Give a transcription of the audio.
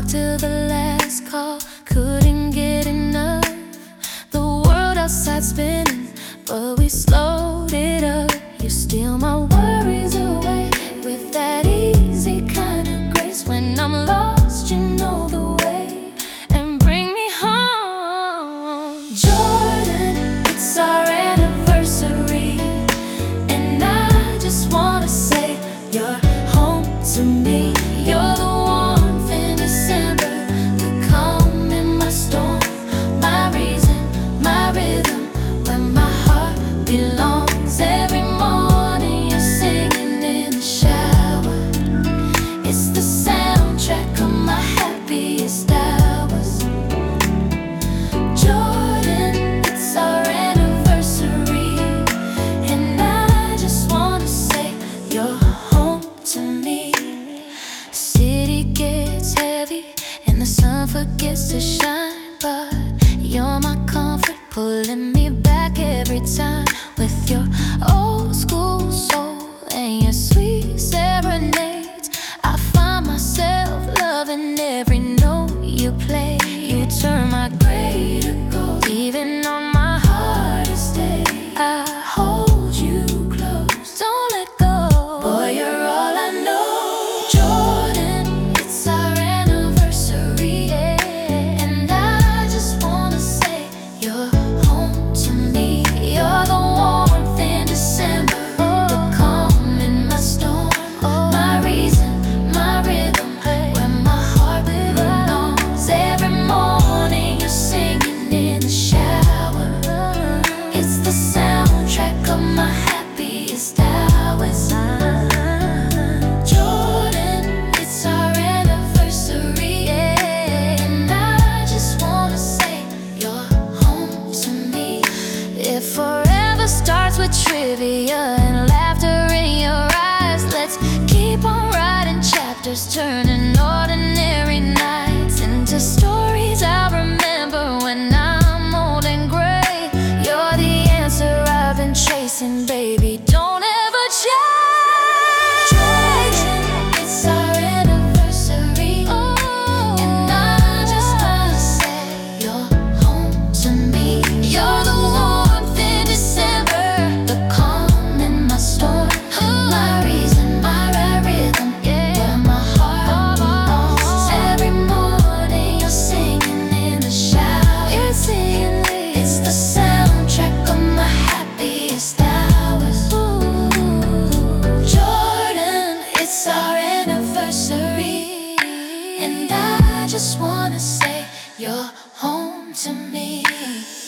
talked till the last call, couldn't get enough. The world outside's spinning, but we slowed it up. You steal my worries away with that easy kind of grace. When I'm lost, you know the way and bring me home. Jordan, it's our anniversary, and I just wanna say you're home to me. You're the warmth in December, the calm in my storm, my reason, my rhythm, where my heart belongs. Every morning you're singing in the shower. It's the soundtrack of my happiest hours. Jordan, it's our anniversary, and I just wanna say you're home to me. City gets heavy and the sun forgets to shine, but you're my comfort, pulling me back every time. With your old school soul and your sweet serenades, I find myself loving every note you play. You turn my gray to gold, even on my hardest day. I hold you close, don't let go. Boy, you're all I know. Jordan, it's our anniversary, yeah, and I just wanna say you're home to me. You're the warmth in December, the calm in my storm, my reason, my rhythm, where my heart belongs. Every morning you're singing in the shower. It's the soundtrack of my happiest hours. Jordan, it's our anniversary, yeah, and I just wanna say you're home to me. If forever starts with trivia and laughter in your eyes, let's keep on writing chapters, turning ordinary nights into stories I'll remember when I'm old and gray. You're the answer I've been chasing, baby, don't ever change. Jordan, it's our anniversary, and I just wanna say you're home to me. You're the warmth in December, the calm in my storm, my reason, my rhythm, where my heart belongs. Every morning you're singing in the shower. It's the soundtrack of my happiest hours. Jordan, it's our anniversary, and I just wanna say you're home to me.